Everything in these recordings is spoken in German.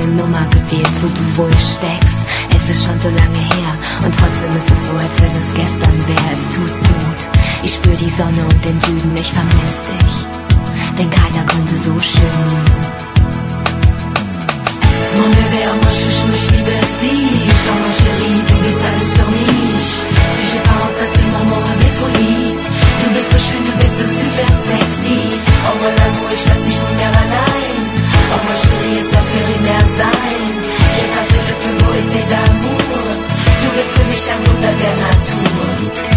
eine Nummer gewählt, wo du wohl steckst. Es ist schon so lange her und trotzdem ist es so, als wenn es gestern wäre. Es tut gut, ich spür die Sonne und den Süden, ich vermiss dich, denn keiner konnte so schön lügen. Mon bébé, moi je liebe dich. Oh ma chérie, du bist alles für mich. Si je pense à ces moments de folie, du bist so schön, du bist so super sexy. Oh mon amour, ich lass dich nie mehr allein. Oh ma chérie, es soll für immer sein. J'ai passé le plus beau été d'amour. Du bist für mich ein Wunder der Natur.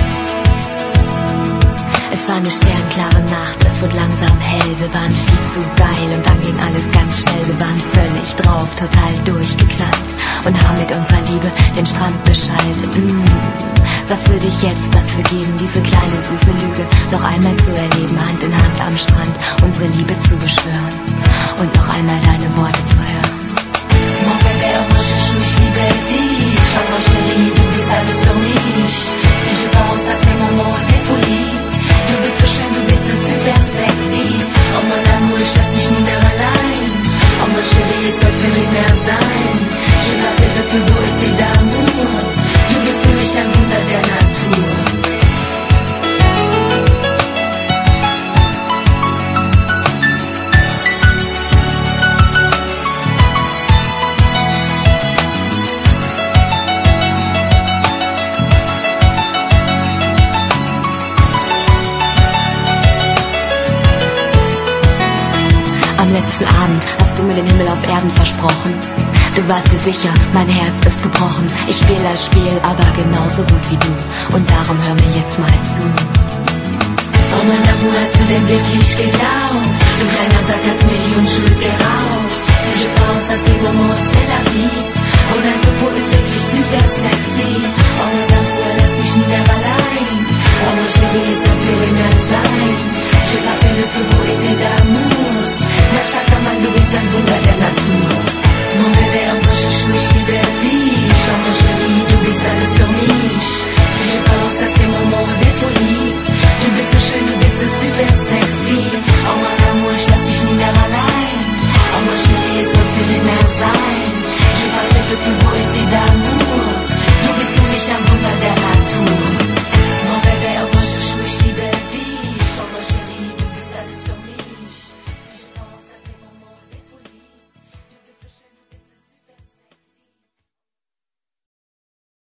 Es war eine sternklare Nacht, es wurde langsam hell, wir waren viel zu geil und dann ging alles ganz schnell, wir waren völlig drauf, total durchgeknallt und haben mit unserer Liebe den Strand beschallt. Was würde ich jetzt dafür geben, diese kleine süße Lüge noch einmal zu erleben, Hand in Hand am Strand, unsere Liebe zu beschwören und noch einmal deine Worte zu hören. Mon bébé, moi je liebe dich. Oh ma chérie, du bist alles für mich. Si je pense à ces moments de folie, du bist so schön, du bist so super sexy. Oh mon amour, ich lass dich nie mehr allein. Oh ma chérie, es soll für immer sein. J'ai passé le plus beau été d'amour. Du bist für mich ein Wunder der Natur. Am letzten Abend hast du mir den Himmel auf Erden versprochen. Du warst dir sicher, mein Herz ist gebrochen. Ich spiele das Spiel, aber genauso gut wie du. Und darum hör mir jetzt mal zu. Oh mein Amour, hast du denn wirklich geglaubt? Du kleiner Sack hast mir die Unschuld geraubt. Si je pense à ces moments, c'est la vie. Und dein Popo ist wirklich super sexy. Oh mein Amour, lass dich nie mehr allein. Oh mon chéri, es soll für immer sein.